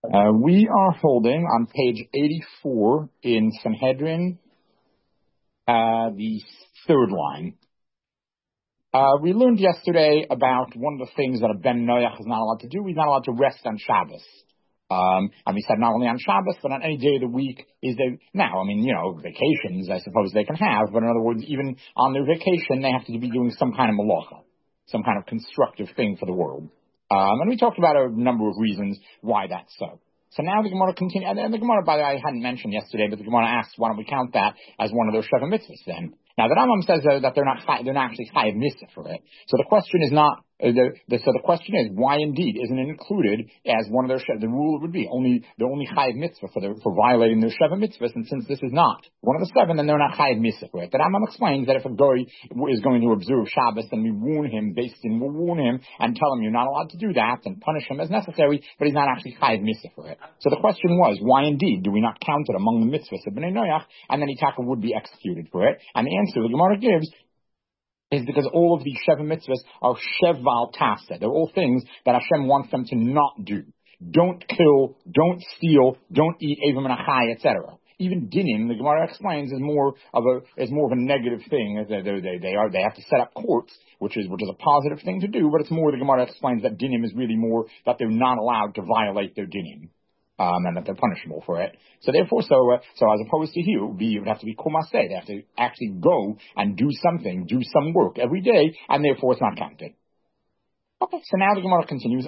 We are holding on page 84 in Sanhedrin, the third line. We learned yesterday about one of the things that a Ben Noach is not allowed to do. He's not allowed to rest on Shabbos. And we said not only on Shabbos, but on any day of the week vacations, I suppose they can have, but in other words, even on their vacation, they have to be doing some kind of malacha, some kind of constructive thing for the world. And we talked about a number of reasons why that's so. So now the Gemara continues, and the Gemara, by the way, I hadn't mentioned yesterday, but the Gemara asks, why don't we count that as one of those Sheva mitzvahs then? Now the Rambam says that they're not actually chayav mitzvah for it. So the question is not, so the question is, why indeed isn't it included as one of their the rule would be they're only chayav mitzvah for violating their Sheva mitzvahs, and since this is not one of the seven, then they're not chayav mitzvah for it. The Rambam explains that if a goy is going to observe Shabbos, then we warn him, we'll warn him and tell him you're not allowed to do that and punish him as necessary, but he's not actually chayav mitzvah for it. So the question was, why indeed do we not count it among the mitzvahs of Bnei Noach, and then Itaka would be executed for it? And the answer the Gemara gives is because all of these Sheva mitzvahs are Sheval Tafseh. They're all things that Hashem wants them to not do. Don't kill, don't steal, don't eat Evim and Achai, etc. Even dinim, the Gemara explains, is more of a negative thing. They have to set up courts, which is a positive thing to do, but it's more, the Gemara explains that dinim is really more that they're not allowed to violate their dinim. And that they're punishable for it. So therefore, so as opposed to here, it would have to be kumaseh. They have to actually go and do something, do some work every day, and therefore it's not counted. Okay, so now the Gemara continues.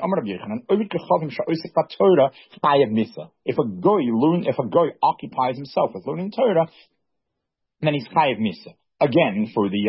If a goy occupies himself with learning Torah, then he's chayav misa. Again,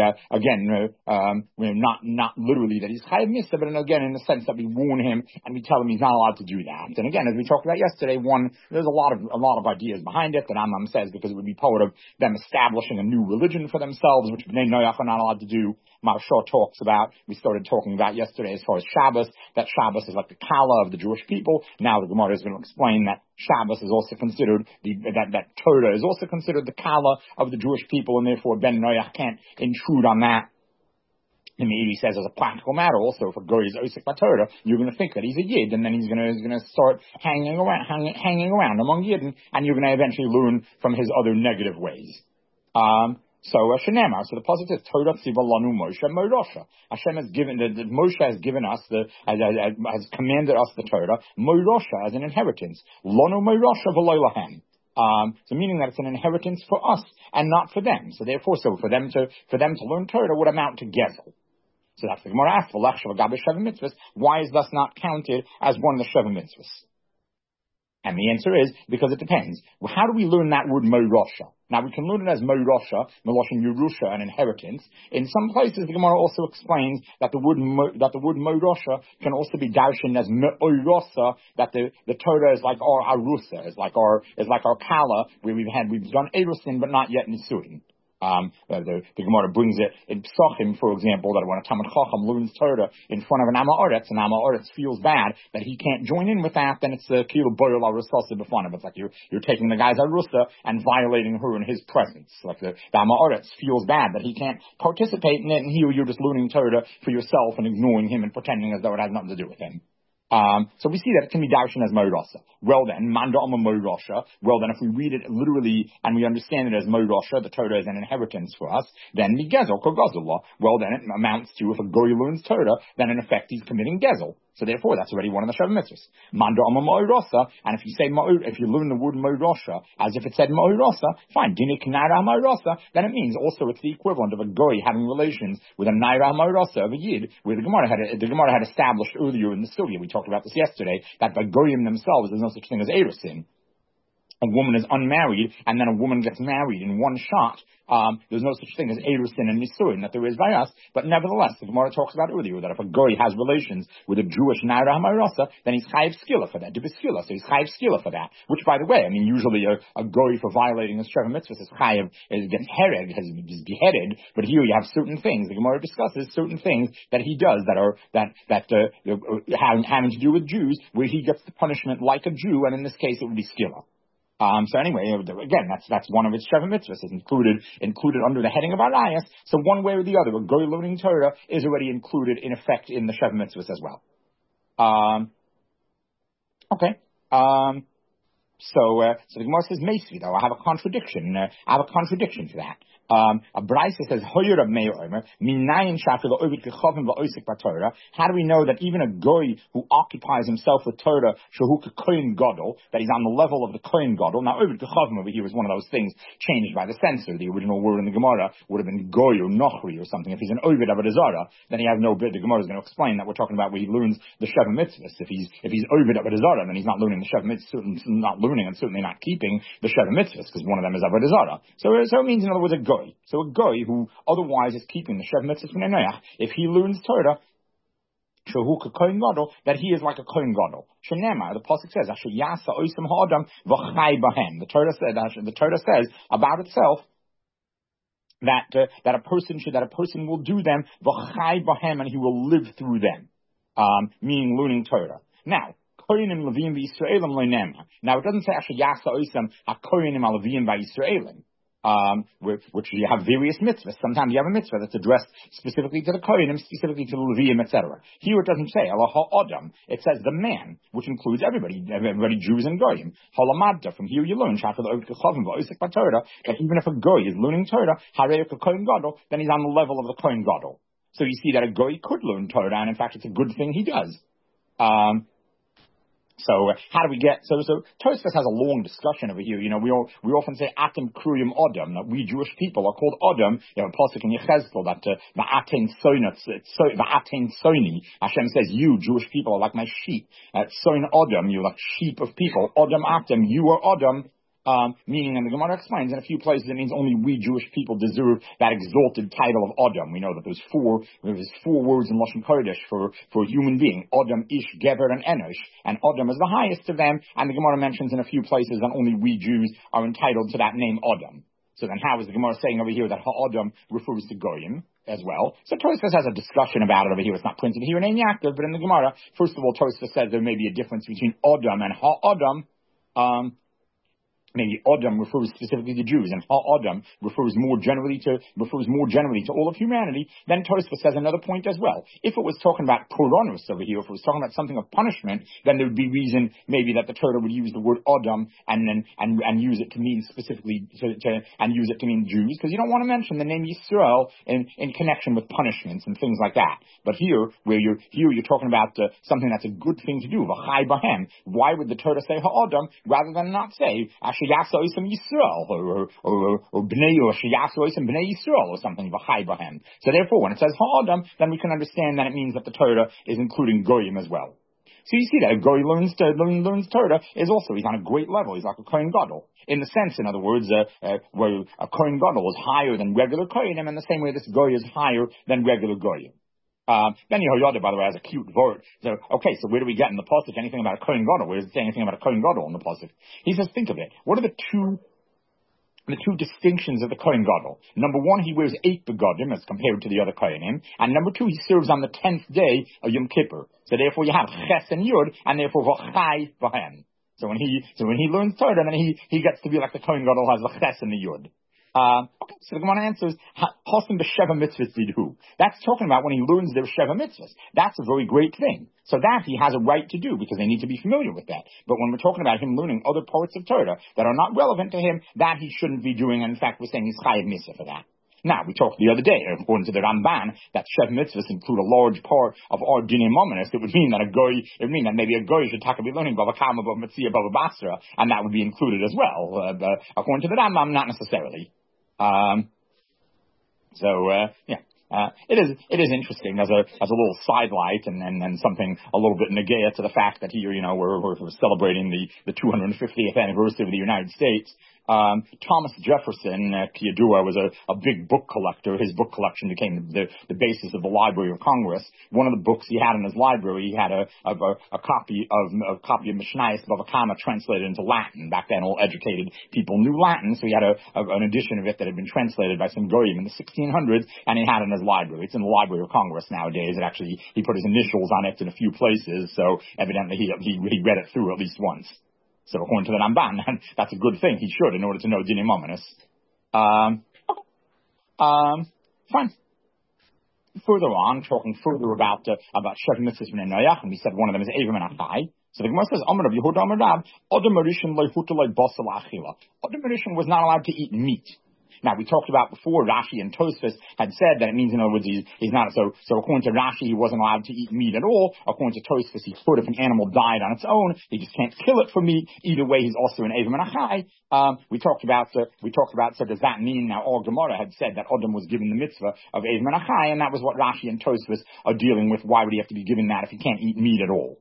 not literally that he's chayav mitzvah, but again in the sense that we warn him and we tell him he's not allowed to do that. And again, as we talked about yesterday, there's a lot of ideas behind it that Rambam says because it would be part of them establishing a new religion for themselves, which Bnei Noach are not allowed to do. Maharsha talks about, we started talking about yesterday as far as Shabbos, that Shabbos is like the Kala of the Jewish people. Now the Gemara is going to explain that Shabbos is also considered, that Torah is also considered the Kala of the Jewish people, and therefore Ben Noach can't intrude on that. And he says, as a practical matter, also, if a goy is Osik Torah, you're going to think that he's a Yid, and then he's going to start hanging around among Yidden, and you're going to eventually learn from his other negative ways. So the positive Torah Tziva Lanu Moshe Moirosha. Hashem has given Moshe has given us has commanded us the Torah Moirosha as an inheritance. Lanu Moirosha v'lo lahem. So meaning that it's an inheritance for us and not for them. So therefore, for them to learn Torah would amount to Gezel. So that's the Gemara asks, why is thus not counted as one of the Sheva mitzvahs? And the answer is, because it depends. Well, how do we learn that word Moirosha? Now, we can learn it as Moirosha, Meloshin Yerusha, an inheritance. In some places, the Gemara also explains that the word Moirosha can also be darshan as Me'orosa, that the Torah is like our Arusa, is like our Kala, where we've done Erusin, but not yet Nisuin. The Gemara brings it in Psachim, for example, that when a Talmid Chacham learns Torah in front of an Amma Oretz, and Amma Oretz feels bad that he can't join in with that, then it's a Kilo Boyal Arusasa B'Fanav. It's like you're taking the guy's Arusa and violating her in his presence. Like the Amma Oretz feels bad that he can't participate in it, and here you're just learning Torah for yourself and ignoring him and pretending as though it has nothing to do with him. So we see that it can be darshan as Moirosha. Well then, Manda Amma Moirosha. Well then, if we read it literally and we understand it as Moirosha, the Torah is an inheritance for us, then Gezel Kogazullah. Well then, it amounts to, if a goy learns Torah, then in effect he's committing Gezel. So therefore, that's already one of the Sheva mitzvahs. Manda Amma Moirosha, and if you learn the word Moirosha as if it said Moirosha, fine. Dinik Naira Moirosha, then it means also it's the equivalent of a goy having relations with a Naira Moirosha of a Yid, where the Gemara had established earlier in the Sugya. We talked about this yesterday, that by goyim themselves, there's no such thing as erusin. A woman is unmarried, and then a woman gets married in one shot. There's no such thing as erusin and nisuin that there is by us, but nevertheless, the Gemara talks about earlier that if a goy has relations with a Jewish naira hamarasa, then he's chayiv skila for that, dibiskila, so he's chayiv skila for that. Which, by the way, I mean, usually a goy for violating a Sheva mitzvah is chayiv, gets is beheaded, but here you have certain things. The Gemara discusses certain things that he does that having to do with Jews, where he gets the punishment like a Jew, and in this case, it would be skila. So anyway, again, that's one of its Sheva mitzvahs. It's included under the heading of Arayas. So one way or the other, a goy learning Torah is already included in effect in the Sheva mitzvahs as well. Okay. So the Gemara says, Mesvi, though, I have a contradiction. To that. A Braisa says, how do we know that even a goy who occupies himself with Torah, that he's on the level of the Kohen Gadol? Now, over here is one of those things changed by the censor. The original word in the Gemara would have been goy or nochri or something. If he's an Ovid Avodah Zarah, then he has no bit. The Gemara is going to explain that we're talking about where he learns the Sheva Mitzvahs. If he's Ovid Avodah Zarah, then he's not learning the Sheva Mitzvahs, not learning and certainly not keeping the Sheva Mitzvahs, because one of them is Avodah Zarah. So it means, in other words, a goy. So a goy who otherwise is keeping the Sheva Mitzvahs from Noach, if he learns Torah, that he is like a Kohen Gadol. Shenema, the pasuk says, "Asher yasa oisem ha'adam v'chai bahem." The Torah says about itself that a person will do them v'chai bahem, and he will live through them, meaning learning Torah. Now, Kohenim Levim v'Yisraelim lo'nema. Now, it doesn't say Asher yasa oisem ha'kohenim ha'levim v'Yisraelim. Which you have various mitzvahs. Sometimes you have a mitzvah that's addressed specifically to the Kohanim, specifically to the Leviim, etc. Here it doesn't say Allah ha'adam. It says the man, which includes everybody, Jews and Goyim. Halamadda. From here you learn that even if a Goy is learning Torah, then he's on the level of the Kohen Gadol. So you see that a Goy could learn Torah, and in fact it's a good thing he does. So how do we get? So Tosfos has a long discussion over here. You know, we often say Atem Kruyim Odom, that we Jewish people are called Odom. You know, pasuk in Yechezkel that Va'aten Soni. Hashem says, you Jewish people are like my sheep. Soin Odom, you're like sheep of people. Odom Atem, you are Odom. Meaning, and the Gemara explains in a few places, it means only we Jewish people deserve that exalted title of Adam. We know that there's four words in Lashon Kodesh for a human being: Adam, Ish, Geber, and Enosh. And Adam is the highest of them. And the Gemara mentions in a few places that only we Jews are entitled to that name Adam. So then, how is the Gemara saying over here that Ha'adam refers to Goyim as well? So Tosfos has a discussion about it over here. It's not printed here in Ein Yaakov, but in the Gemara, first of all, Tosfos says there may be a difference between Adam and Ha'adam. Maybe Adam refers specifically to Jews, and Ha'adam refers more generally to all of humanity. Then Tosfos says another point as well. If it was talking about Puranus over here, if it was talking about something of punishment, then there would be reason maybe that the Torah would use the word Adam and use it to mean specifically and use it to mean Jews, because you don't want to mention the name Yisrael in connection with punishments and things like that. But here you're talking about something that's a good thing to do. V'chai bahem. Why would the Torah say Ha'adam rather than not say Yasa Oisem Yisrael, or Bnei, or Sheyasa Oisem Bnei Yisrael, or something, V'chai Bahem. So therefore, when it says Ha'adam, then we can understand that it means that the Torah is including Goyim as well. So you see that a Goy learns Torah is also, he's on a great level. He's like a Kohen Gadol. In the sense, in other words, where a Kohen Gadol is higher than regular Kohenim, in the same way this Goy is higher than regular Goyim. Ben Yehoyada, by the way, has a cute word. So, okay, so where do we get in the pasuk anything about a Kohen Gadol? Where does it say anything about a Kohen Gadol in the pasuk? He says, think of it. What are the two distinctions of the Kohen Gadol? Number one, he wears 8 begadim as compared to the other Kohenim, and number two, he serves on the 10th day of Yom Kippur. So therefore, you have Ches and Yud, and therefore V'chai Bahem. So when he learns Torah, then he gets to be like the Kohen Gadol has the Ches and the Yud. Okay, so the Gemara answers, Hosim b'Sheva mitzvahs didhu. That's talking about when he learns their Sheva mitzvahs. That's a very great thing. So that he has a right to do, because they need to be familiar with that. But when we're talking about him learning other parts of Torah that are not relevant to him, that he shouldn't be doing. And in fact, we're saying he's chayav mitzvah for that. Now, we talked the other day, according to the Ramban, that Sheva mitzvahs include a large part of our Dinei Mominus. It would mean that maybe a goy should be learning Bava Kama, Bava Metzia, Bava Basra, and that would be included as well. According to the Rambam, not necessarily. It is interesting as a little sidelight and something a little bit negaya to the fact that here, we're celebrating the 250th anniversary of the United States. Thomas Jefferson, Kiyadua, was a big book collector. His book collection became the basis of the Library of Congress. One of the books he had in his library, he had a copy of Mishnayos Bava Kama translated into Latin. Back then, all educated people knew Latin, so he had an edition of it that had been translated by some goyim in the 1600s, and he had it in his library. It's in the Library of Congress nowadays. He put his initials on it in a few places, so evidently he read it through at least once. So according to the Ramban, that's a good thing. He should, in order to know Dinei Mominus. Fine. Further on, talking further about Sheva Mitzvahs B'nei Noach, and we said one of them is Avram and Achai. So the Gemara says, Amar Rav Yehuda Amar Rab, Adam Arishan lo huta lo basal achila. Adam Arishan was not allowed to eat meat. Now, we talked about before, Rashi and Tosfos had said that it means, in other words, he's not, so according to Rashi, he wasn't allowed to eat meat at all. According to Tosfos, he could if an animal died on its own. He just can't kill it for meat. Either way, he's also an Eivim and Achai. We talked about, so does that mean now all Gemara had said that Adam was given the mitzvah of Eivim and Achai, and that was what Rashi and Tosfos are dealing with. Why would he have to be given that if he can't eat meat at all?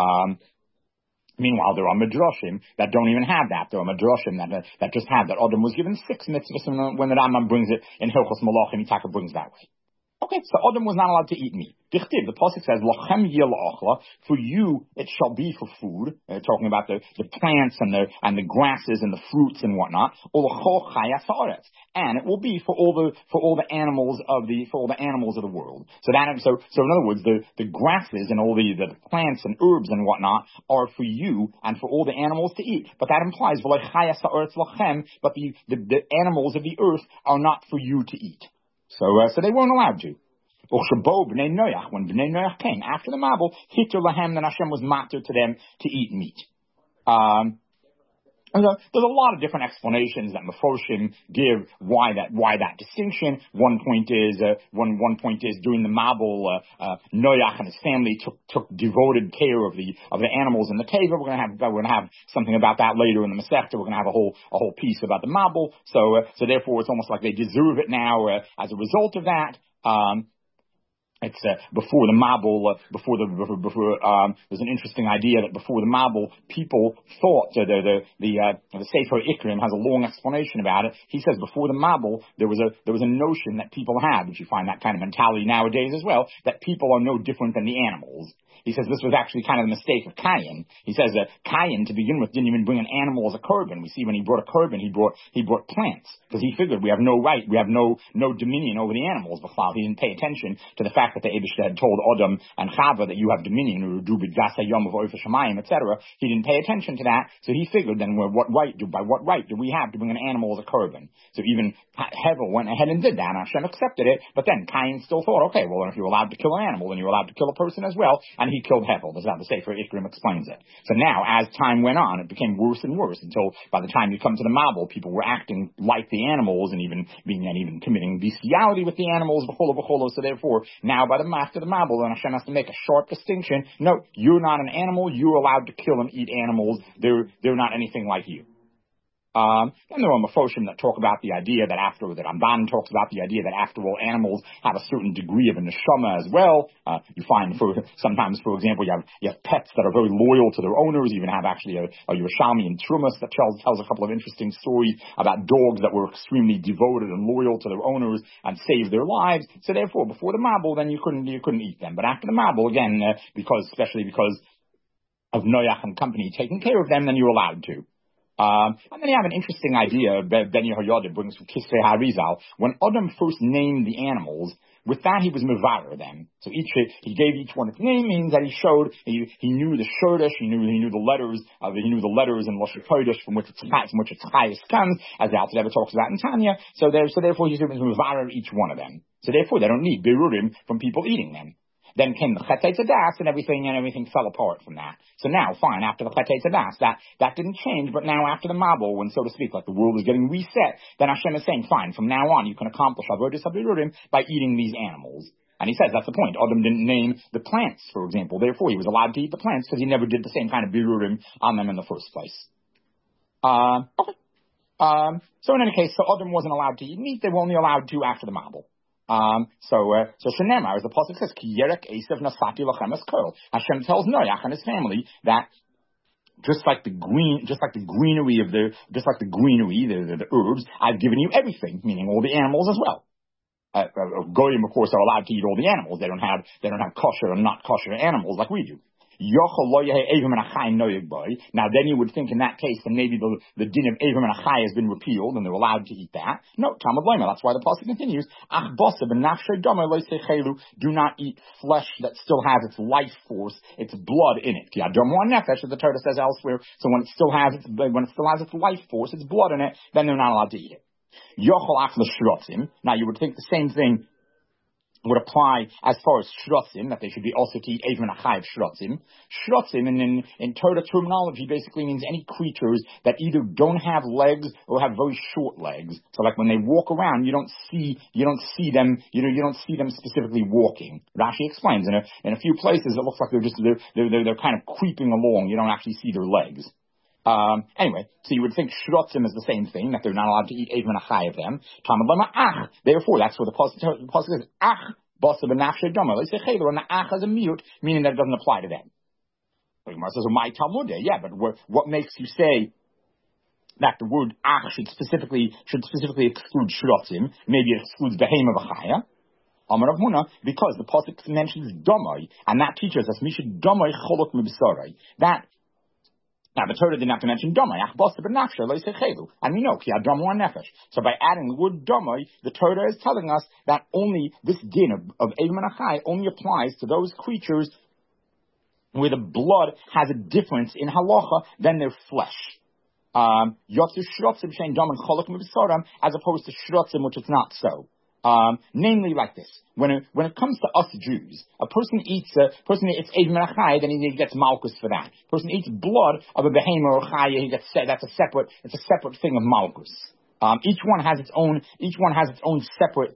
Meanwhile, there are midrashim that don't even have that. There are midrashim that just have that. Adam was given 6 mitzvahs, and when the Rambam brings it in Hilchos Malachim, Itaka brings that way. Okay, so Adam was not allowed to eat meat. Dichtiv, the pasuk says, "Lachem yeh la'achla," for you it shall be for food. Talking about the plants and the grasses and the fruits and whatnot. Ulachol chayas haaretz, and it will be for all the animals of the world. So in other words, the grasses and all the plants and herbs and whatnot are for you and for all the animals to eat. But that implies v'lo chayas haaretz lachem, but the animals of the earth are not for you to eat. So they weren't allowed to. When Bnei Noach came after the Mabul, Hitter Lahem, then Hashem was matter to them to eat meat. There's a lot of different explanations that Meforshim give why that distinction. One point is during the Mabul, Noach and his family took devoted care of the animals in the teva. We're gonna have something about that later in the Masechta. We're gonna have a whole piece about the Mabul. So therefore, it's almost like they deserve it now as a result of that. It's before the Mabul, there's an interesting idea that before the Mabul, people thought the Sefer Ikrim has a long explanation about it. He says before the Mabul, there was a notion that people had, which you find that kind of mentality nowadays as well, that people are no different than the animals. He says this was actually kind of the mistake of Cain. He says that Cain, to begin with, didn't even bring an animal as a korban. We see when he brought a korban, he brought plants, because he figured we have no right, we have no dominion over the animals. Before he didn't pay attention to the fact that the Eibishter had told Adam and Chava that you have dominion, etc. He didn't pay attention to that, so he figured then by what right do we have to bring an animal as a korban? So even Hevel went ahead and did that, and Hashem accepted it. But then Cain still thought, okay, well, if you're allowed to kill an animal, then you're allowed to kill a person as well. And he killed Hevel. That's how the Sefer Ikrim explains it. So now, as time went on, it became worse and worse until by the time you come to the Mabul, people were acting like the animals and even committing bestiality with the animals. So therefore, now after the Mabul, then Hashem has to make a sharp distinction. No, you're not an animal. You're allowed to kill and eat animals. They're not anything like you. Then there are Meforshim that talk about the idea that Ramban talks about the idea that after all, animals have a certain degree of a neshama as well. You find sometimes, for example, you have pets that are very loyal to their owners. You even have actually a Yerushalmi in Trumas that tells a couple of interesting stories about dogs that were extremely devoted and loyal to their owners and saved their lives. So therefore, before the Mabul, then you couldn't eat them. But after the Mabul, again, especially because of Noach and company taking care of them, then you're allowed to. And then you have an interesting idea Ben Yehoyada brings from Kisvei HaRizal. When Adam first named the animals, with that he was mevarer them. So he gave each one its name, means that he knew the Shoresh, he knew the letters in Lashon Kodesh from which its Chayis comes, as the Alter Rebbe talks about in Tanya. So therefore he was mevarer each one of them. So therefore they don't need berurim from people eating them. Then came the Chetei Tzadas and everything fell apart from that. So now, fine, after the Chetei Tzadas, that didn't change, but now after the Mabul, when, so to speak, like the world is getting reset, then Hashem is saying, fine, from now on you can accomplish Avodas HaBerurim by eating these animals. And he says that's the point. Adam didn't name the plants, for example. Therefore, he was allowed to eat the plants because he never did the same kind of Berurim on them in the first place. Okay. So in any case, so Adam wasn't allowed to eat meat. They were only allowed to after the Mabul. So Shenemar, as the pasuk says, Ki Yerek Esav Nasati Lachem Es Kol. Hashem tells Noach and his family that just like the greenery, the herbs, I've given you everything, meaning all the animals as well. Goyim, of course, are allowed to eat all the animals. They don't have kosher and not kosher animals like we do. Now then you would think in that case that maybe the din of Avim and Achai has been repealed and they're allowed to eat that. No, Talmud Lema, that's why the pasuk continues. Do not eat flesh that still has its life force, its blood in it. As the Torah says elsewhere. So when it still has its life force, its blood in it, then they're not allowed to eat it. Now you would think the same thing would apply as far as shrotzim, that they should be also to eat even a chayiv shrotzim. Shrotzim, in Torah terminology, basically means any creatures that either don't have legs or have very short legs. So, like when they walk around, you don't see them specifically walking. Rashi explains in a few places it looks like they're kind of creeping along. You don't actually see their legs. Anyway, so you would think shrotzim is the same thing, that they're not allowed to eat even a chai of them. Therefore, that's where the pasuk says, ach, basa b'nafshe dama. They say, and the ach has a mute, meaning that it doesn't apply to them. The Gemara says, my Talmud, yeah, but what makes you say that the word ach should specifically exclude shrotzim? Maybe it excludes behema v'chaya. Amar Rav Huna, because the pasuk mentions domai, and that teaches us, misha domai cholok mibsarai. Now, the Torah didn't have to mention domai, and we know, ki adamu nefesh. So by adding the word domai, the Torah is telling us that only this din of Eivim and Achai only applies to those creatures where the blood has a difference in halacha than their flesh. Yotzu shrotzim shein dom and cholok mibisoram, as opposed to shrotzim, which is not so. Namely like this. When it comes to us Jews, a person eats Eivim and Achai, then he gets malchus for that. A person eats blood of a behema or chaya, he gets that's a separate thing of malchus. Each one has its own separate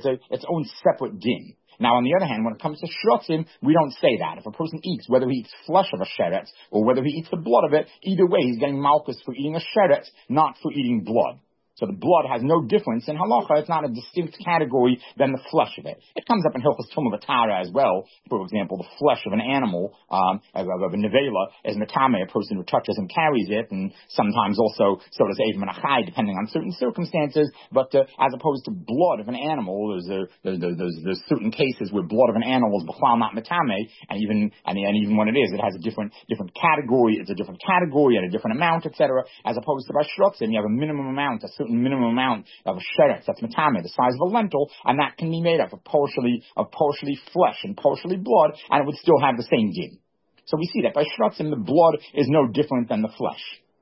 din. Now, on the other hand, when it comes to shrotzim, we don't say that. If a person eats, whether he eats flesh of a sheret or whether he eats the blood of it, either way, he's getting malchus for eating a sheret, not for eating blood. So the blood has no difference in halacha. It's not a distinct category than the flesh of it. It comes up in Hilchos Tumah V'Tara as well. For example, the flesh of an animal, of a nevela, is metame, a person who touches and carries it, and sometimes also so does Eivim and Achai, depending on certain circumstances. But as opposed to blood of an animal, there's certain cases where blood of an animal is b'chlal not metame, and even when it is, it has a different category. It's a different category at a different amount, etc. As opposed to by shrotzim, you have a minimum amount, a certain minimum amount of a sheret that's metame, the size of a lentil, and that can be made up of partially flesh and partially blood, and it would still have the same din. So we see that by shrotzim, the blood is no different than the flesh.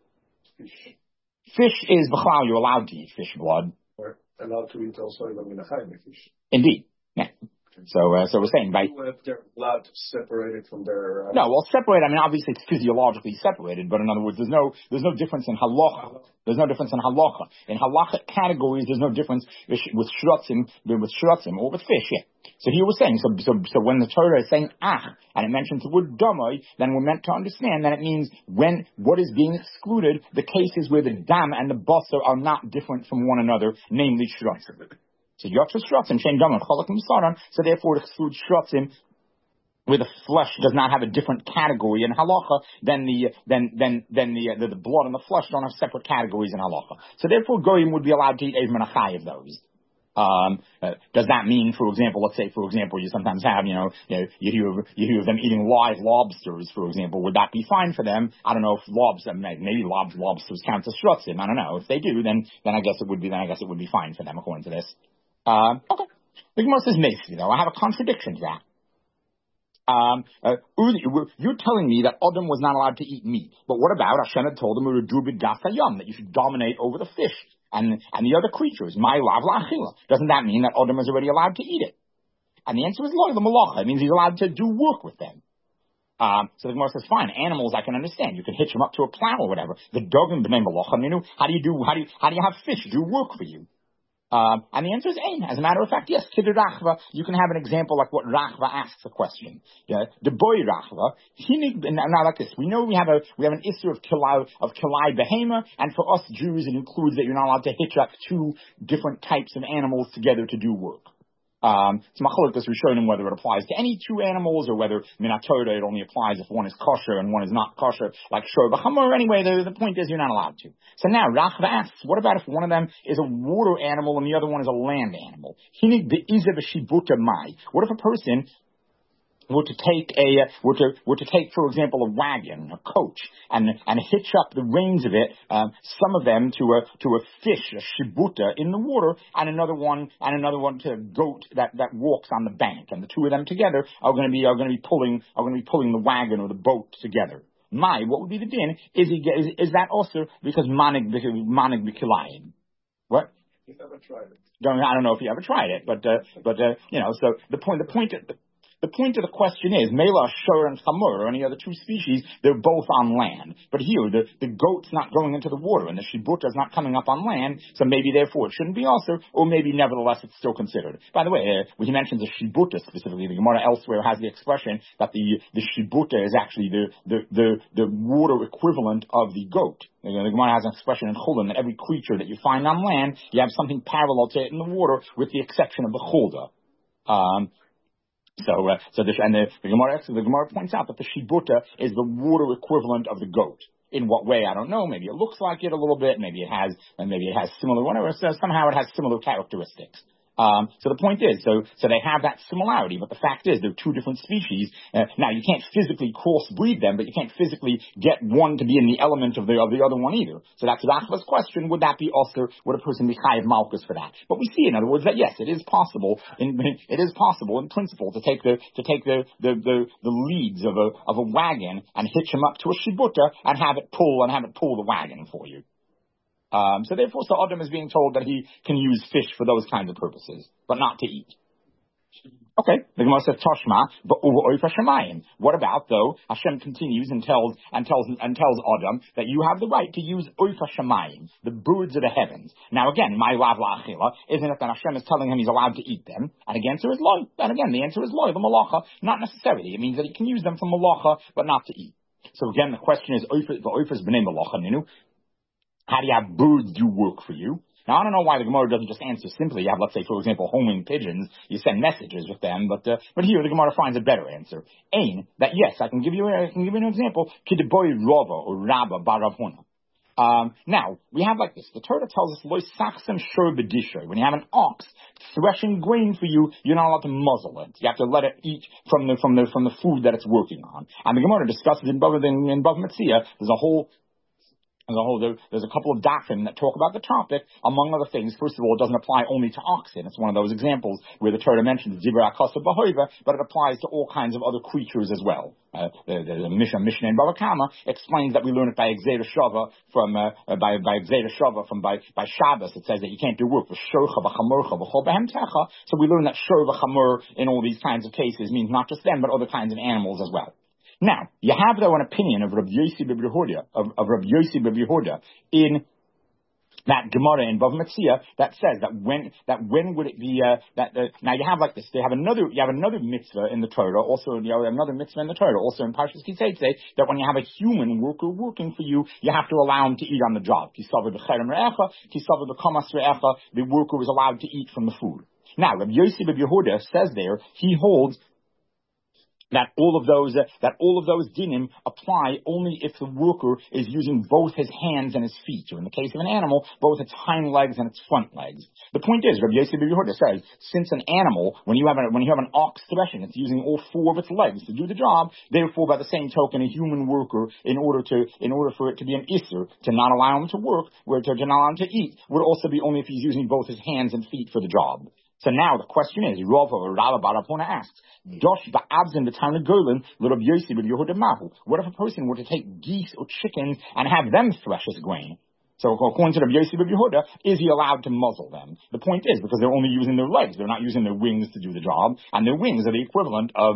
Fish is b'chlal, you're allowed to eat fish blood. Or allowed to eat also even a fish. Indeed. Yeah. So we're saying by they're allowed to separate it from their no, well, separate. I mean, obviously it's physiologically separated, but in other words, there's no difference in halacha. There's no difference in halacha. In halacha categories, there's no difference with shrotzim or with fish. Yeah. So here we're saying so when the Torah is saying ach and it mentions the word domai, then we're meant to understand that it means when what is being excluded, the cases where the dam and the basar are not different from one another, namely shrotzim. So Yotzu shrotzim shein dam and cholok misaran. So therefore, it excludes shrotzim where the flesh does not have a different category in halacha than the blood and the flesh don't have separate categories in halacha. So therefore, goyim would be allowed to eat Eivim and Achai of those. Does that mean, for example, let's say, you sometimes have, you hear of them eating live lobsters, for example. Would that be fine for them? I don't know if maybe lobsters count as shrotzim. I don't know. If they do, then I guess it would be fine for them according to this. Okay. The Gemara says Messi, though. I have a contradiction to that. You're telling me that Adam was not allowed to eat meat, but what about Hashem had told him that you should dominate over the fish and the other creatures? My lav la'achila. Doesn't that mean that Adam is already allowed to eat it? And the answer is lo the malacha. It means he's allowed to do work with them. So the Gemara says, fine, animals I can understand. You can hitch them up to a plow or whatever. The dog and b'nei malacha. How do you have fish do work for you? And the answer is ain. As a matter of fact, yes, kiddur rachva, you can have an example like what Rachva asks a question. Yeah, the boy Rachva, now like this, we know we have an issue of kilai behema, and for us Jews it includes that you're not allowed to hitch up two different types of animals together to do work. It's machlokes rishonim whether it applies to any two animals or whether minat Torah it only applies if one is kosher and one is not kosher, like shor v'chamor. Anyway, the point is you're not allowed to. So now Rachva asks, what about if one of them is a water animal and the other one is a land animal? Hinig be'iza v'shibuta mai. What if a person were to take, for example, a wagon, a coach, and hitch up the reins of it, some of them to a fish, a shibuta in the water, and another one to a goat that walks on the bank, and the two of them together are going to be pulling the wagon or the boat together. What would be the din? Is that also because manig b'kilayim? What? You've never tried it. I don't know if you ever tried it, but so the point of the question is, Mela, Shur, and Chamur, or any other two species, they're both on land. But here, the goat's not going into the water, and the shibuta is not coming up on land, so maybe therefore it shouldn't be also, or maybe nevertheless it's still considered. By the way, when he mentions the shibuta specifically, the Gemara elsewhere has the expression that the shibuta is actually the water equivalent of the goat. The Gemara has an expression in Chulin that every creature that you find on land, you have something parallel to it in the water, with the exception of the chulda. The Gemara points out that the shibuta is the water equivalent of the goat. In what way, I don't know. Maybe it looks like it a little bit. Maybe it has similar, whatever. So somehow it has similar characteristics. So the point is, so they have that similarity, but the fact is they're two different species. Now you can't physically crossbreed them, but you can't physically get one to be in the element of the other one either. So that's Rachba's question: would that be usher? Would a person be chayiv malchus for that? But we see, in other words, that yes, it is possible. It is possible in principle to take the leads of a wagon and hitch them up to a shibuta and have it pull the wagon for you. So therefore, Adam is being told that he can use fish for those kinds of purposes, but not to eat. Okay, the Gemara says Toshma, but over Shemayim. What about though? Hashem continues and tells Adam that you have the right to use Oifa Shemayim, the birds of the heavens. Now again, my lav la'achila, isn't it that Hashem is telling him he's allowed to eat them? And the answer is loy. And again, the answer is loy, the malacha. Not necessarily. It means that he can use them for malacha, but not to eat. So again, the question is Oifa's b'nei malacha ninu. How do you have birds do work for you? Now, I don't know why the Gemara doesn't just answer simply. You have, let's say, for example, homing pigeons. You send messages with them, but here the Gemara finds a better answer. Ain, that yes, I can give you an example. Kidboy Rava or Rabba Baravona. Now, we have like this. The Torah tells us, Loy Sachsen Shur B'dishoy. When you have an ox threshing grain for you, you're not allowed to muzzle it. You have to let it eat from the food that it's working on. And the Gemara discusses in Bava Metzia, there's a couple of doctrine that talk about the topic. Among other things, first of all, it doesn't apply only to oxen. It's one of those examples where the Torah mentions Dibra Akasa B'hoiva, but it applies to all kinds of other creatures as well. The Mishnah in Bava Kama explains that we learn it by Gzeira Shava by Shabbos. It says that you can't do work for Shorcha v'Chamorcha v'Chol Behemtecha. So we learn that Shor v'Chamor in all these kinds of cases means not just them, but other kinds of animals as well. Now, you have though an opinion of Rabbi Yossi B'Rabbi Yehuda in that Gemara in Bava Metzia that says that when would it be now you have like this. You have another mitzvah in the Torah, also another mitzvah in the Torah, also in Parshas Ki Seitzei, that when you have a human worker working for you, you have to allow him to eat on the job. The worker was allowed to eat from the food. Now, Rabbi Yossi B'Rabbi Yehuda says there he holds that all of those dinim apply only if the worker is using both his hands and his feet, or in the case of an animal, both its hind legs and its front legs. The point is, Rabbi Yossi B'Rabbi Yehuda says, since an animal, when you have an ox threshing, it's using all four of its legs to do the job. Therefore, by the same token, a human worker, in order for it to be an isser, to not allow him to work, to not allow him to eat, would also be only if he's using both his hands and feet for the job. So now the question is, Rava or Rava Barapona asks, Dosh ba'abzin b'tana golem l'Rab Yossi b'Yehuda mahu. What if a person were to take geese or chickens and have them thresh his grain? So according to Rabbi Yossi B'Rabbi Yehuda, is he allowed to muzzle them? The point is, because they're only using their legs, they're not using their wings to do the job, and their wings are the equivalent of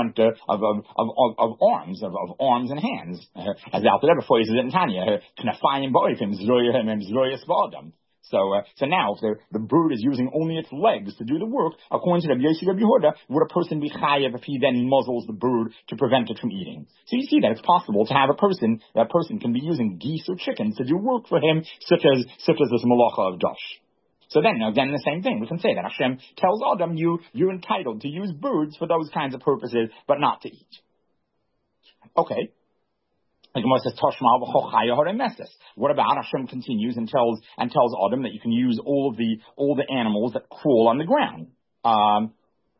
arms and hands. As the Alter Rebbe phrases it in Tanya, knafayim ba'oifim zroyim and zroyas ba'adam. So now, if the bird is using only its legs to do the work, according to Rabbi Yossi B'Rabbi Yehuda, would a person be chayev if he then muzzles the bird to prevent it from eating? So you see that it's possible to have that person can be using geese or chickens to do work for him, such as this malacha of Dosh. So then, again, the same thing. We can say that Hashem tells Adam, you're entitled to use birds for those kinds of purposes, but not to eat. Okay. Like Gemara says, what about Hashem continues and tells Adam that you can use all the animals that crawl on the ground. Now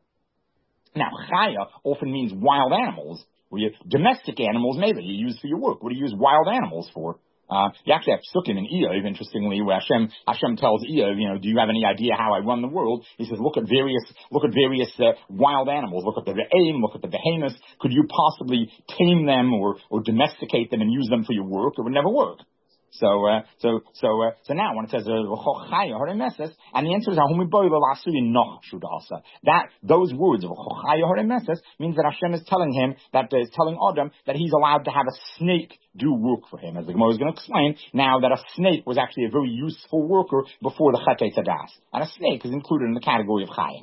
chaya often means wild animals. Domestic animals maybe you use for your work. What do you use wild animals for? You actually have psukim in Eov, interestingly, where Hashem tells Eov, do you have any idea how I run the world? He says, look at various wild animals. Look at the re'im, look at the behemoths. Could you possibly tame them or domesticate them and use them for your work? It would never work. So now when it says and the answer is that those words of means that Hashem is telling him is telling Adam that he's allowed to have a snake do work for him, as the Gemara is going to explain now that a snake was actually a very useful worker before the Chetei Tzadas, and a snake is included in the category of Chayim.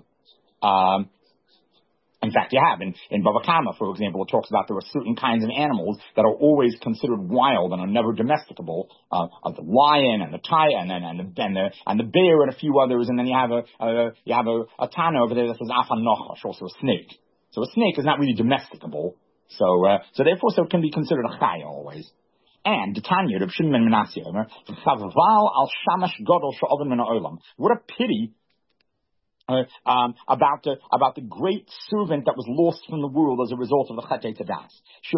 In fact, you have in Bava Kama, for example, it talks about there are certain kinds of animals that are always considered wild and are never domesticable. The lion and the tiger and the bear and a few others, and then you have a Tana over there that says Afan Nochash, also a snake. So a snake is not really domesticable. So therefore, it can be considered a Chaya always. And the Tanya of Shimon ben Menashe, al Shamash Gadol she'oven min ha'olam. What a pity. About the great servant that was lost from the world as a result of the Chetei Tzadas.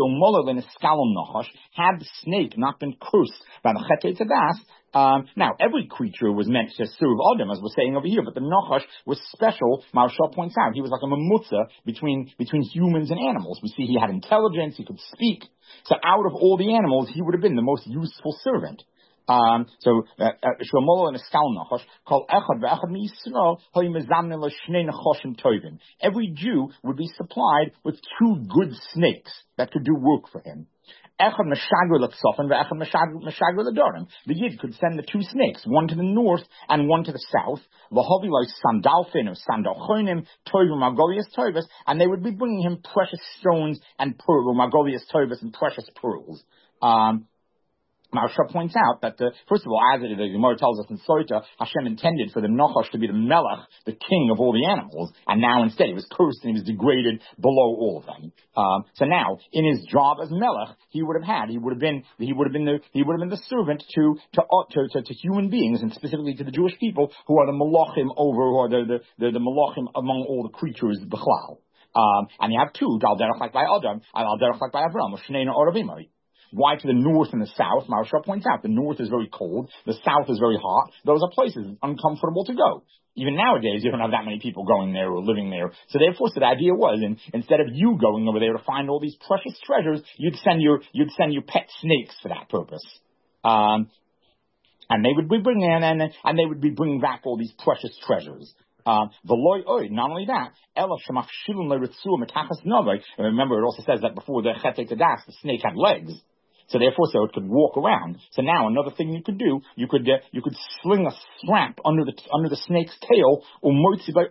Had the snake not been cursed by the Chetei Tzadas, now every creature was meant to serve Adam, as we're saying over here, but the Nachash was special. Maharsha points out he was like a mamutza between humans and animals. We see he had intelligence, he could speak. So out of all the animals, he would have been the most useful servant. Shlomo and Eskal Nachash called Echad ve'Echad miYisrael hoy mezamnin l'shnei nachashim tovim. Every Jew would be supplied with two good snakes that could do work for him. Echad meshagr l'tzofim ve'Echad meshagr l'dorim. The Yid could send the two snakes, one to the north and one to the south. V'hovi lo sandalfin or sandalchonim tovim margolias tovus, and they would be bringing him precious stones and pearls, margolias tovus and precious pearls. Maharsha points out that first of all, as the Gemara tells us in Sota, Hashem intended for the Nachash to be the Melech, the king of all the animals, and now instead he was cursed and he was degraded below all of them. So now, in his job as Melech, he would have been the servant to human beings, and specifically to the Jewish people who are the Malachim the Malachim among all the creatures B'chlal. And you have two, Al Derech like by Adam, Al Derech like by Avram, Shneina Oravimai. Why to the north and the south? Maharsha points out the north is very cold, the south is very hot. Those are places uncomfortable to go. Even nowadays, you don't have that many people going there or living there. So therefore, the idea was, instead of you going over there to find all these precious treasures, you'd send your pet snakes for that purpose. And they would be bringing back all these precious treasures. Not only that, remember it also says that before the Chetei Tzadas, the snake had legs. So therefore, it could walk around. So now another thing you could do, you could sling a strap under the snake's tail, and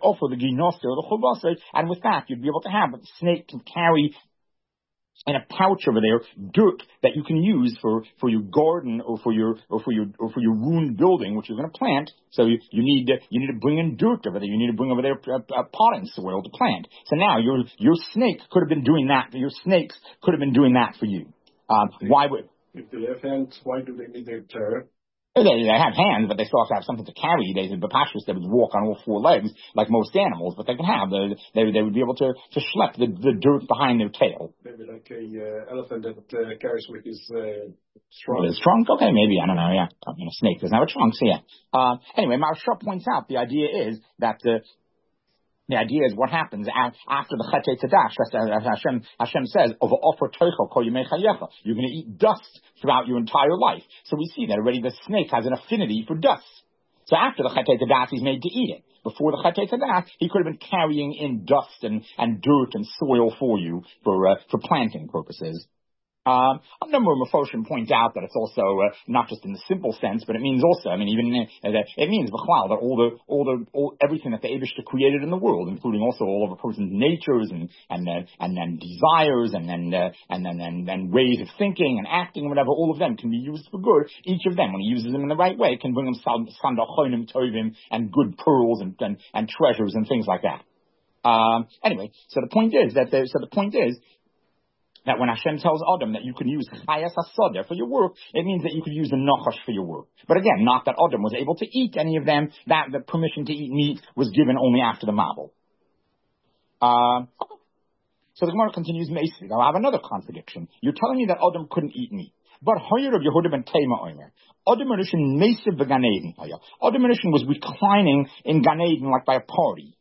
with that you'd be able to have, but the snake can carry in a pouch over there dirt that you can use for your garden or for your ruined building which you're going to plant. So you need to bring in dirt over there. You need to bring over there potting soil to plant. So now your snake could have been doing that. Your snakes could have been doing that for you. If they have hands, why do they need their terror? They have hands, but they still have to have something to carry. They would walk on all four legs like most animals, but they can have. They would be able to schlep the dirt behind their tail. Maybe like a elephant that carries with his trunk. With his trunk? Okay, maybe. I don't know, yeah. I mean, a snake doesn't have a trunk, so yeah. Anyway, Maharsha points out the idea is that the idea is what happens after the Chetei Tzadas. Hashem says, you're going to eat dust throughout your entire life. So we see that already the snake has an affinity for dust. So after the Chetei Tzadas, he's made to eat it. Before the Chetei Tzadas, he could have been carrying in dust and dirt and soil for you for planting purposes. A number of Mefoshim point out that it's also not just in the simple sense, but it means also, it means b'chlal, that all everything that the Eibishter created in the world, including also all of a person's natures and desires and ways of thinking and acting and whatever, all of them can be used for good. Each of them, when he uses them in the right way, can bring him sandachonim tovim and good pearls and treasures and things like that. Anyway, so the point is that when Hashem tells Adam that you can use Chayas HaSodeh for your work, it means that you could use the Nachash for your work. But again, not that Adam was able to eat any of them, that the permission to eat meat was given only after the Mabul. So the Gemara continues, I'll have another contradiction. You're telling me that Adam couldn't eat meat. But Hoyer of Yehuda ben Tema Omer, Adam Rishon Mesiv v'Gan Eden. Adam Rishon was reclining in Gan Eden like by a party.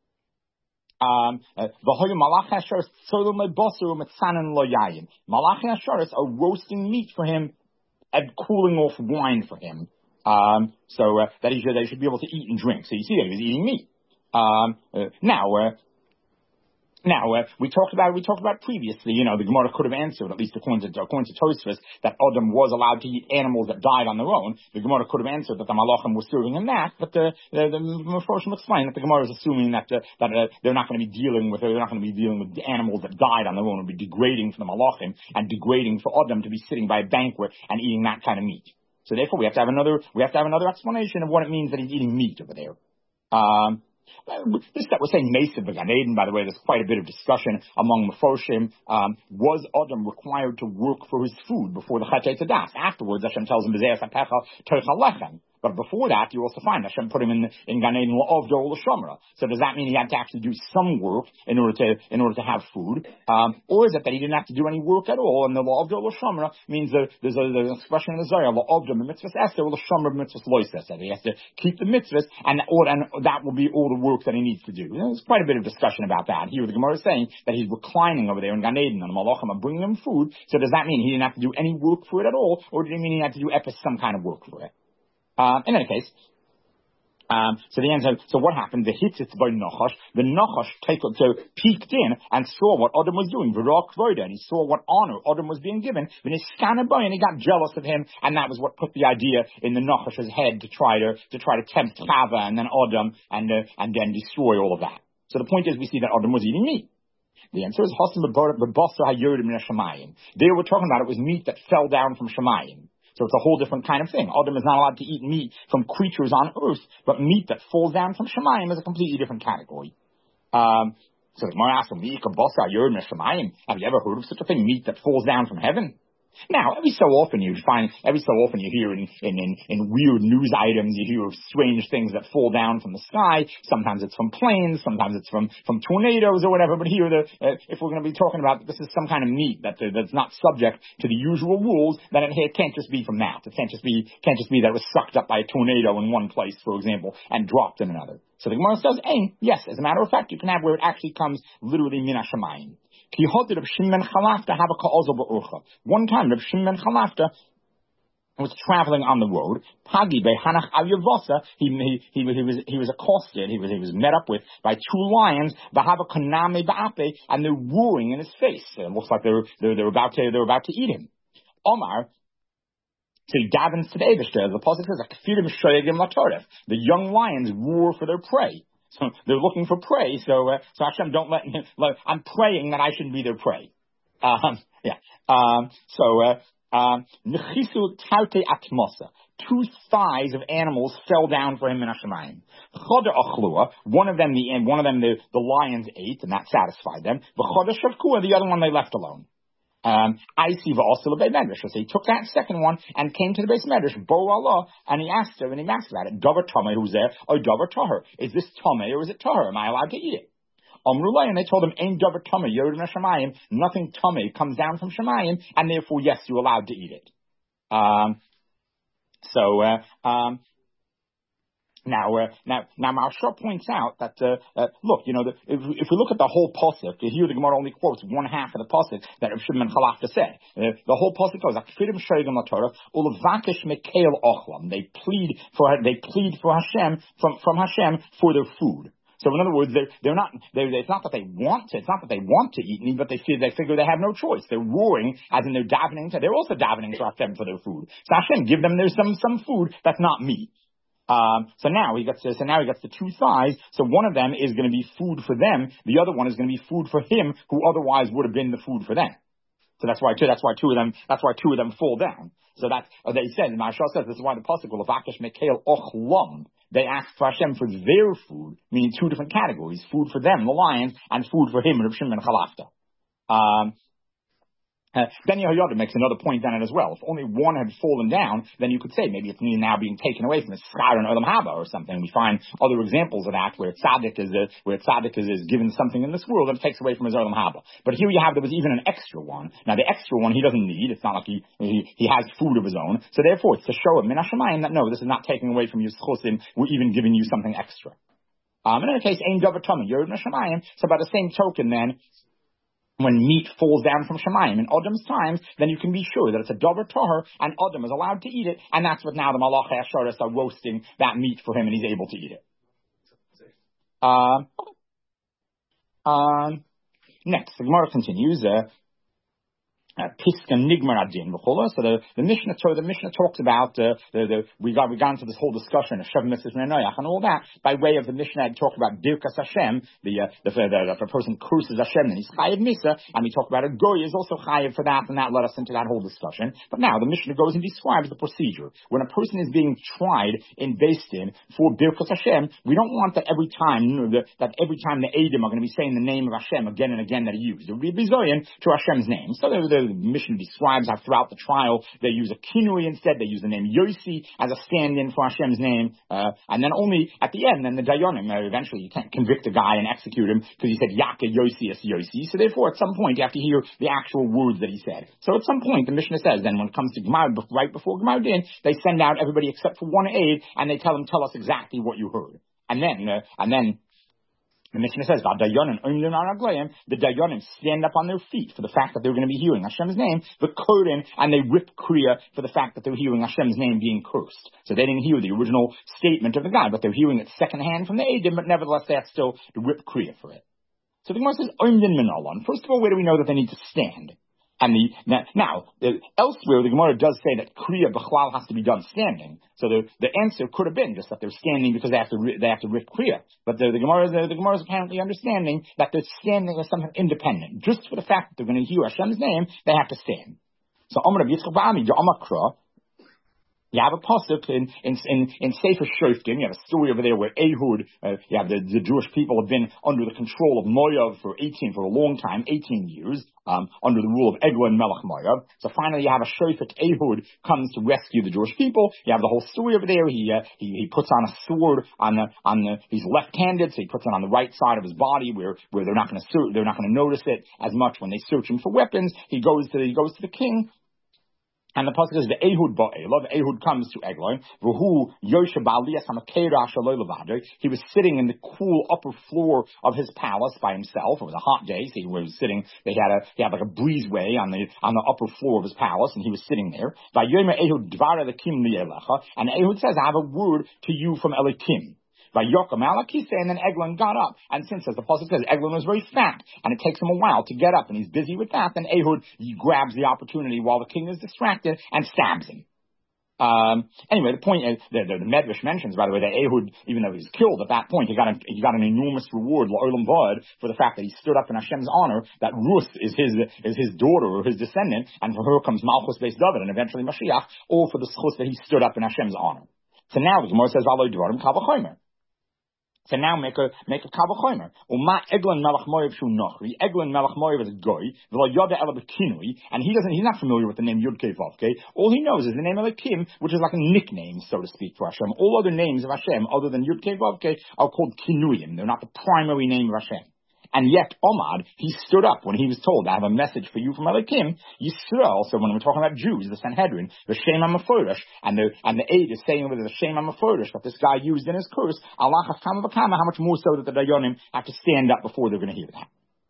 Malachi Asharis are roasting meat for him a cooling off wine for him, that they should be able to eat and drink. So you see that he was eating meat. Now, we talked about previously, the Gemara could have answered, at least according to Tosfos, that Adam was allowed to eat animals that died on their own. The Gemara could have answered that the Malachim were serving him that, but the Mephoshim explained that the Gemara is assuming that they're not going to be dealing with animals that died on their own. It would be degrading for the Malachim and degrading for Adam to be sitting by a banquet and eating that kind of meat. So therefore, we have to have another explanation of what it means that he's eating meat over there. This that we're saying Mesa Began Eden, by the way, there's quite a bit of discussion among Mephoshim. Was Adam required to work for his food before the Chet Eitzadas? Afterwards, Hashem tells him, but before that, you also find Hashem put him in Gan Eden L'Ovdo L'Shomra. So does that mean he had to actually do some work in order to have food? Or is it that he didn't have to do any work at all? And the L'Ovdo L'Shomra means there's an expression in the Zohar, L'Ovdo Mitzvahs Esther, L'Shomra Mitzvahs Lois Esther. He has to keep the mitzvahs, and that will be all the work that he needs to do. There's quite a bit of discussion about that. Here the Gemara is saying that he's reclining over there in Gan Eden, and the Malachim are bringing him food. So does that mean he didn't have to do any work for it at all? Or did it mean he had to do some kind of work for it? In any case, so what happened? The Hittites by Nachash, the Nachash peeked in and saw what Adam was doing, and he saw what honor Adam was being given. Then he scanned by and he got jealous of him, and that was what put the idea in the Nachash's head to try to tempt Chava and then Adam and then destroy all of that. So the point is, we see that Adam was eating meat. The answer is Hasan B'Basar HaYorim Min HaShamayim. They were talking about it was meat that fell down from Shamayim. So it's a whole different kind of thing. Adam is not allowed to eat meat from creatures on earth, but meat that falls down from Shemayim is a completely different category. So the Gemara asks him, have you ever heard of such a thing, meat that falls down from heaven? Now, every so often you hear in weird news items, you hear of strange things that fall down from the sky. Sometimes it's from planes, sometimes it's from tornadoes or whatever. But here, if we're going to be talking about this is some kind of meat that's not subject to the usual rules, then it can't just be from that. It can't just be that it was sucked up by a tornado in one place, for example, and dropped in another. So the Gemara says, yes, as a matter of fact, you can have where it actually comes literally min hashamayim. One time, Reb Shimon Chalafta was traveling on the road. Pagi behanach al yavosa. He was accosted. He was met up with by two lions. Bahava kaname ba'ape, and they're roaring in his face. It looks like they're about to eat him. Omar. So he davens to the Eibishter. The pasuk says, the young lions roar for their prey. So they're looking for prey. So Hashem, don't let me. I'm praying that I shouldn't be their prey. Nechisu taute atmosa. Two thighs of animals fell down for him in Hashemayim. Choda achlua. One of them the lions ate, and that satisfied them. V'choda shavkua. The other one they left alone. I see also the Medrash. So he took that second one and came to the base Medrash, Bo Allah, and he asked about it. Dover Tomei, who's there, or Dover Tahar. Is this Tomei or is it Tahar? Am I allowed to eat it? Amrullah, and they told him, Ain Dover Tomei, Yorim Shemayim. Nothing Tomei comes down from Shemayim, and therefore, yes, you're allowed to eat it. Now, Maharsha points out that, look, if we look at the whole pasuk, here the Gemara only quotes one half of the pasuk that Reb Shimon Chalafta said. The whole pasuk goes, They plead for Hashem, from Hashem for their food. So in other words, it's not that they want to eat meat, but they figure they have no choice. They're roaring, as in they're davening they're also davening to Hashem for their food. So Hashem, give them some food that's not meat. So now he gets the two thighs. So one of them is going to be food for them. The other one is going to be food for him, who otherwise would have been the food for them. So that's why two of them fall down. So they said, and Maharsha says, this is why the pasuk will Avakesh Mekael Ochlam. They asked for Hashem for their food, meaning two different categories: food for them, the lions, and food for him, Reb Shimon Chalafta. Then Yehoyada makes another point on it as well. If only one had fallen down, then you could say maybe it's now being taken away from the Schar and Olam Haba or something. We find other examples of that where tzaddik is given something in this world and takes away from his Olam Haba. But here there was even an extra one. Now the extra one he doesn't need. It's not like he has food of his own. So therefore it's to show him min hashamayim that no, this is not taking away from your schusim. We're even giving you something extra. In any case, Ein Dover Tomei, Yorim Hashemayim. So by the same token then, when meat falls down from Shemayim in Adam's times, then you can be sure that it's a dover tahor, and Adam is allowed to eat it, and that's what now the Malachei Asharis are roasting that meat for him, and he's able to eat it. Next, the Gemara continues. Piska Nigmar Adin V'chola. So the Mishnah talks about we got into this whole discussion of Shev Mitzvah Noach and all that by way of the Mishnah had talked about Birkas Hashem, if a person curses Hashem then he's Chayiv Misa, and we talk about a Goy is also Chayiv for that, and that led us into that whole discussion. But now the Mishnah goes and describes the procedure. When a person is being tried in Beis Din for Birkas Hashem, we don't want that every time the Eidim are going to be saying the name of Hashem again and again that he used. It would be bizoyin to Hashem's name. So the Mishnah describes how throughout the trial they use a kinui instead. They use the name Yossi as a stand-in for Hashem's name, and then only at the end, then the Dayanim, eventually you can't convict a guy and execute him because he said Yaka Yossi as Yossi. So therefore, at some point you have to hear the actual words that he said. So at some point, the Mishnah says, then when it comes to Gemar, right before Gemar Din, they send out everybody except for one aide, and they tell us exactly what you heard, and then. The Mishnah says, the Dayanim stand up on their feet for the fact that they're going to be hearing Hashem's name, the Kodim, and they rip Kriya for the fact that they're hearing Hashem's name being cursed. So they didn't hear the original statement of the guy, but they're hearing it secondhand from the Eidim, but nevertheless they have still to rip Kriya for it. So the Gemara says, first of all, where do we know that they need to stand? And elsewhere, the Gemara does say that Kriya B'chlal has to be done standing. So the answer could have been just that they're standing because they have to rip Kriya. But the Gemara is apparently understanding that they're standing as something independent. Just for the fact that they're going to hear Hashem's name, they have to stand. So Amar Rav Yitzchak Ba'ami, Amar Kra, you have a pasuk in Sefer Shoftim. You have a story over there where Ehud, the Jewish people have been under the control of Moav for a long time, 18 years, under the rule of Eglon Melech Moav. So finally you have a Shofet Ehud comes to rescue the Jewish people. You have the whole story over there. He puts on a sword he's left-handed, so he puts it on the right side of his body where they're not going to notice it as much when they search him for weapons. He goes to the king. And the pasuk says the Ehud ba'elav. Ehud comes to Eglon. He was sitting in the cool upper floor of his palace by himself. It was a hot day, so he was sitting. He had like a breezeway on the upper floor of his palace, and he was sitting there. And Ehud says, "I have a word to you from Elikim." And then Eglon got up, and since, as the pasuk says, Eglon was very fat, and it takes him a while to get up, and he's busy with that, then Ehud grabs the opportunity while the king is distracted and stabs him. Anyway, the point is, the Medrash mentions, by the way, that Ehud, even though he was killed at that point, he got an enormous reward, La'olam Vod, for the fact that he stood up in Hashem's honor, that Ruth is his daughter or his descendant, and for her comes Malchus Beis David, and eventually Mashiach, all for the schus that he stood up in Hashem's honor. So now the Gemara says, V'aloi Dvarim Kavachomer. So now make a kavachomer. Uma Eglon Melech Moav Shu Nochri. Eglon Melech Moav is a goy. V'lo Yoda Ela B'kinui, and he's not familiar with the name Yud Kei Vav Kei. All he knows is the name Elikim, which is like a nickname, so to speak, for Hashem. All other names of Hashem, other than Yud Kei Vav Kei, are called Kinuyim. They're not the primary name of Hashem. And yet, Omad, he stood up when he was told, I have a message for you from Elikim. Yisrael, so when we're talking about Jews, the Sanhedrin, the Shem HaMeforish, and the aid is saying with the Shem HaMeforish that this guy used in his curse, Allah Chafkama V'kama, how much more so that the Dayanim have to stand up before they're going to hear that.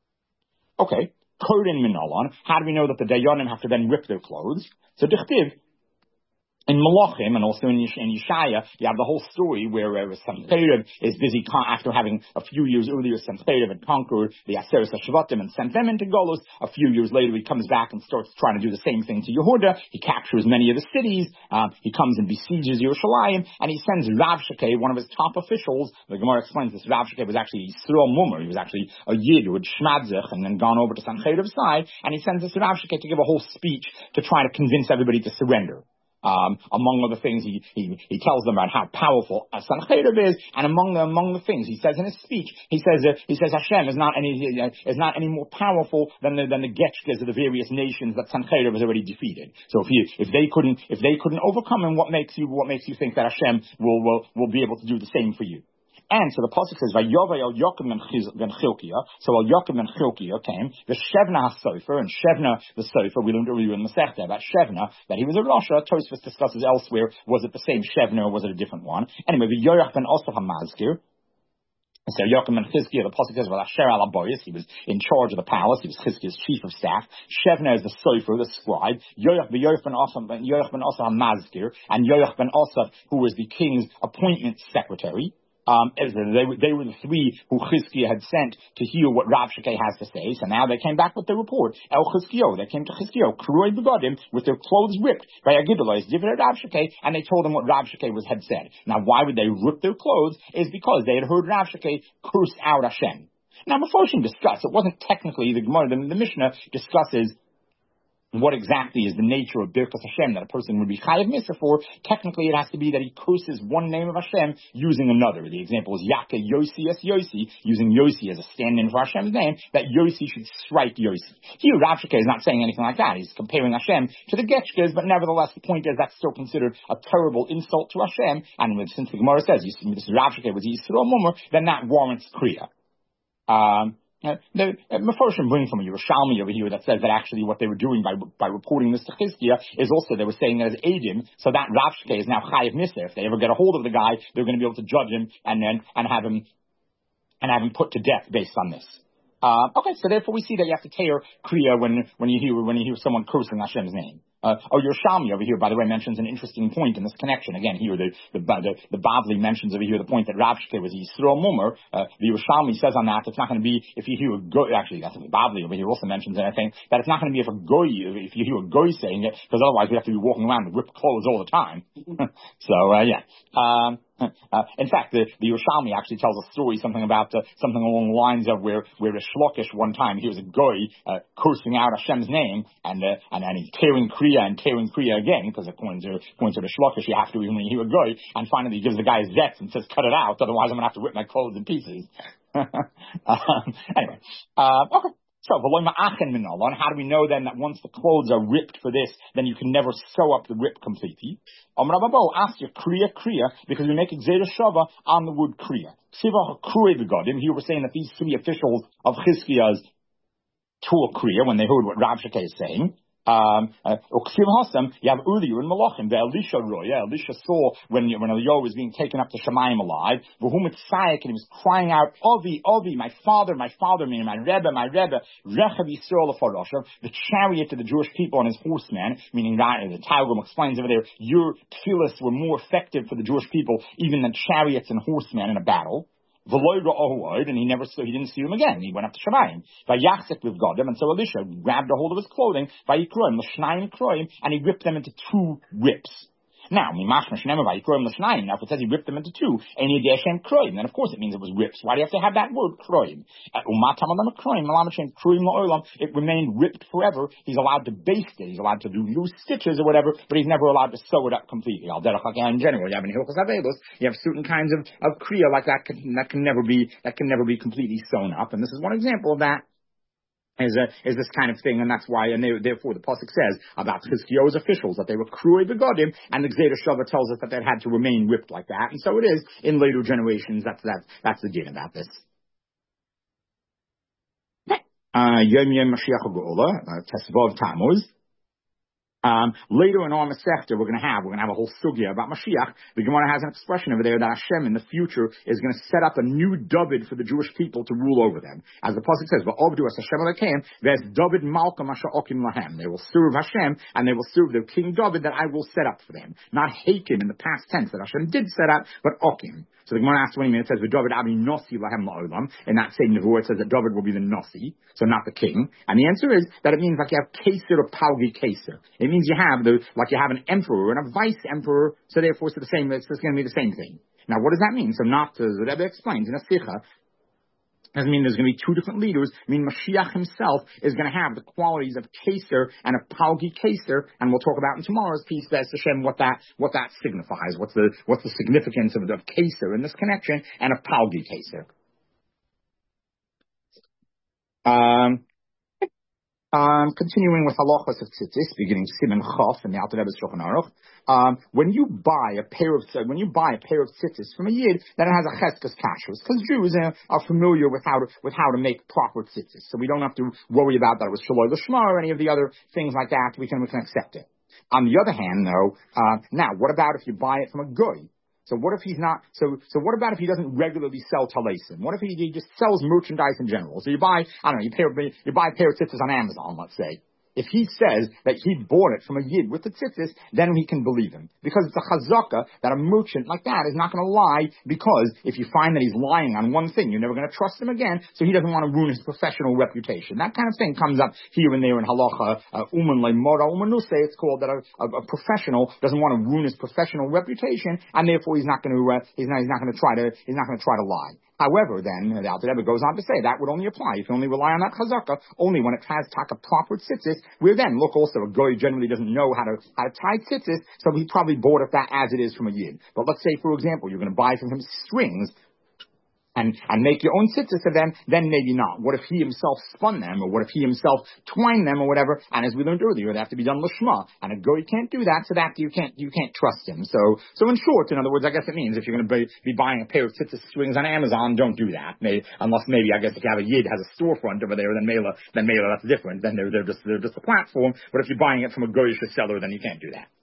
Okay, Kodin Minalon, how do we know that the Dayanim have to then rip their clothes? So Dichtiv, in Malachim and also in Yeshaya, you have the whole story where Sancheriv is busy after having a few years earlier Sancheriv had conquered the Aseret HaShvatim and sent them into Golos. A few years later he comes back and starts trying to do the same thing to Yehuda. He captures many of the cities. He comes and besieges Yerushalayim, and he sends Rav Shekeh, one of his top officials. The Gemara explains this. Rav Shekeh was actually Yisrael Mummer. He was actually a Yid who had Shmadzich and then gone over to Sancheriv's side, and he sends this Rav Shekeh to give a whole speech to try to convince everybody to surrender. Among other things, he tells them about how powerful Sancheriv is, and among the things he says in his speech, he says Hashem is not any more powerful than the Getchkas of the various nations that Sancheriv has already defeated. So if they couldn't overcome him, what makes you think that Hashem will be able to do the same for you? And so the pasuk says, "Vayovay al Yokim ben Chilkiah." So al Yokim ben Chilkiah came the Shevna HaSofer, and Shevna the Sofer. We learned earlier in the Masechta about Shevna that he was a Rasha. Tosfos discusses elsewhere: was it the same Shevna or was it a different one? Anyway, the Yoach ben Osaf HaMazkir. So Yochim and Chizkiah, the pasuk says, "Well, Asher al Aboyis," he was in charge of the palace. He was Chizkiah's chief of staff. Shevna is the sofer, the scribe. Yoach ben Asa Mazkir, and Yoach ben Asa, who was the king's appointment secretary. They were the three who Chizkiah had sent to hear what Rav Shakeh has to say. So now they came back with the report. El Chizkiah, they came to Chizkiah, Kroi Begadim, with their clothes ripped by Agidolais, Divrei Rav Shakeh, and they told him what Rav Shakeh had said. Now, why would they rip their clothes? Is because they had heard Rav Shakeh curse out Hashem. Now, Mephoshim discuss, it wasn't technically the Gemara, the Mishnah discusses what exactly is the nature of Birkas Hashem that a person would be chayav mitzvah for. Technically, it has to be that he curses one name of Hashem using another. The example is Yaka Yossi as Yossi, using Yossi as a stand-in for Hashem's name, that Yossi should strike Yossi. Here, Rav Shakeh is not saying anything like that. He's comparing Hashem to the Getchkas, but nevertheless, the point is that's still considered a terrible insult to Hashem, and since the Gemara says this Rav Shakeh was Yisrael Mummer, then that warrants Kriya. The Mephoshim bring from a Yerushalmi over here that says that actually what they were doing by reporting this to Chizkiah is also they were saying that as Adim, so that Rav Shakeh is now Chayiv Nisser. If they ever get a hold of the guy, they're going to be able to judge him and have him put to death based on this. Okay, so therefore we see that you have to tear Kriya when you hear someone cursing Hashem's name. Yerushalmi over here, by the way, mentions an interesting point in this connection. Again, here the Bavli mentions over here the point that Rav Shakeh was Yisrael Mummer. The Yerushalmi says on that it's not going to be if you hear a goy. Actually, that's what the Bavli over here also mentions. And I think that it's not going to be if you hear a goy saying it, because otherwise we have to be walking around with ripped clothes all the time. So yeah. In fact, the Yerushalmi actually tells a story, something along the lines of where Rish Lakish one time hears a goy cursing out Hashem's name, and he's tearing Kriya again, because according to Rish Lakish, you have to even when you hear a goy, and finally he gives the guy his zets and says, "Cut it out, otherwise I'm going to have to rip my clothes in pieces." Anyway, okay. So, how do we know then that once the clothes are ripped for this, then you can never sew up the rip completely? Ask your kriya, because we make Gzeira Shava on the word kriya. Here we're saying that these three officials of Chizkiah's tool kriya, when they heard what Rav Shakeh is saying, you have earlier in Malachim, the Elisha saw when Eliyahu was being taken up to Shemayim alive, and he was crying out, Ovi, my father, meaning my Rebbe, Rechav Yisrael Faroshav, the chariot of the Jewish people and his horsemen, meaning that, the Targum explains over there, your tefillos were more effective for the Jewish people even than chariots and horsemen in a battle. And he didn't see him again. He went up to Shemayim. With God, and so Elisha grabbed a hold of his clothing, and he ripped them into two rips. Now, if it says he ripped them into two, then of course it means it was rips. Why do you have to have that word, kroim? It remained ripped forever. He's allowed to baste it. He's allowed to do loose stitches or whatever, but he's never allowed to sew it up completely. In general, you have in Hilchos Avelos, you have certain kinds of kriya like that that can never be completely sewn up, and this is one example of that. Is this kind of thing, and that's why, and therefore the pasuk says about Chizkiah's officials that they were Kroi Begadim, and the Gzeira Shava tells us that they had to remain ripped like that, and so it is in later generations. That's the din about this. Yom Mashiach Geula, Tesvav Tammuz. Later in our Masechta, we're going to have a whole sugya about Mashiach. The Gemara has an expression over there that Hashem in the future is going to set up a new David for the Jewish people to rule over them. As the pasuk says, "Va'ovdu as Hashem Elokeim, there's David Malka Masha Okim Lahem." They will serve Hashem and they will serve their King David that I will set up for them. Not Hakim in the past tense that Hashem did set up, but Okim. So the Gemara asks 20 minutes, it says, "David Abi Nossi Lahem La'olam." In that same nevuah, it says that David will be the Nossi, so not the king. And the answer is that it means like you have Keser or Palgi Keser. It means you have an emperor and a vice emperor, so therefore it's going to be the same thing. Now, what does that mean? So not, as the Rebbe explains in a Sikha, doesn't mean there's going to be two different leaders. I mean, Mashiach himself is going to have the qualities of Keser and of Palgi Keser, and we'll talk about in tomorrow's piece, Be'ez Hashem, what that signifies. What's the significance of Keser in this connection, and of Palgi Keser. Continuing with halachos of tzitzis, beginning Siman Chof in the Alter Rebbe's Shulchan Aruch. When you buy a pair of tzitzis from a yid, then it has a cheskes kashrus, because Jews are familiar with how to make proper tzitzis, so we don't have to worry about that it was shaloi l'shma or any of the other things like that. We can accept it. On the other hand, though, now what about if you buy it from a goy? So what if he's not, so what about if he doesn't regularly sell talesim? What if he just sells merchandise in general? So you buy, I don't know, you buy a pair of tzitzis on Amazon, let's say. If he says that he bought it from a yid with the tzitzis, then we can believe him. Because it's a chazaka that a merchant like that is not going to lie, because if you find that he's lying on one thing, you're never going to trust him again, so he doesn't want to ruin his professional reputation. That kind of thing comes up here and there in halacha, uman le'mora umanuse, it's called that a professional doesn't want to ruin his professional reputation, and therefore he's not going to try to lie. However, then, the Alter Rebbe goes on to say that would only apply. You can only rely on that chazaka only when it has taka proper tzitzis, where then, look, also, a goy generally doesn't know how to tie tzitzis, so he probably bought it that as it is from a yid. But let's say, for example, you're going to buy from him strings, and make your own tzitzis of them, then maybe not. What if he himself spun them, or what if he himself twined them, or whatever? And as we learned earlier, they have to be done lishma, and a goy can't do that, so that you can't trust him. So in short, in other words, I guess it means if you're going to be buying a pair of tzitzis strings on Amazon, don't do that. Unless maybe I guess if you have a yid has a storefront over there, then Mela that's different. Then they're just a platform. But if you're buying it from a goyish seller, then you can't do that.